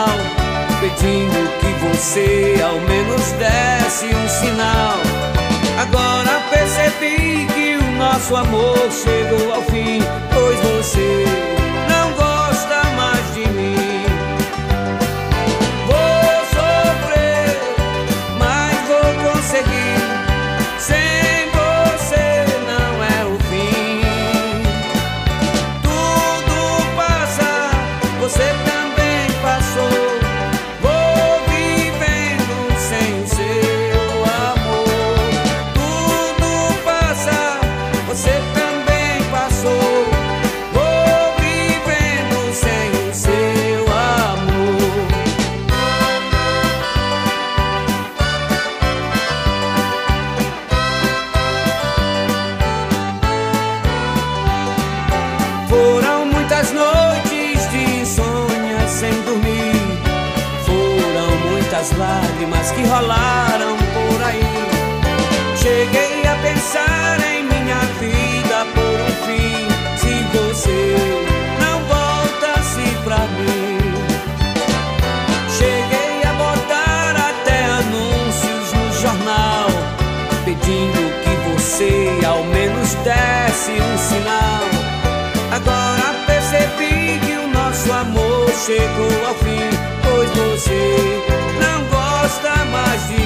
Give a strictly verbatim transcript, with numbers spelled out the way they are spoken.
jornal, pedindo que você ao menos desse um sinal. Agora percebi que o nosso amor chegou ao fim, pois você não gosta mais de mim. Vou sofrer, mas vou conseguir. Sem você não é o fim. Tudo passa, você também passou. Vou vivendo sem o seu amor. Tudo passa, você também passou. Vou vivendo sem o seu amor. Foram muitas noites de insônia sem dormir. Foram muitas lágrimas que rolaram por aí. Cheguei a pensar em minha vida por um fim, se você não voltasse pra mim. Cheguei a botar até anúncios no jornal, pedindo que você ao menos desse um sinal. Agora percebi que o nosso amor chegou ao fim, pois você não gosta mais de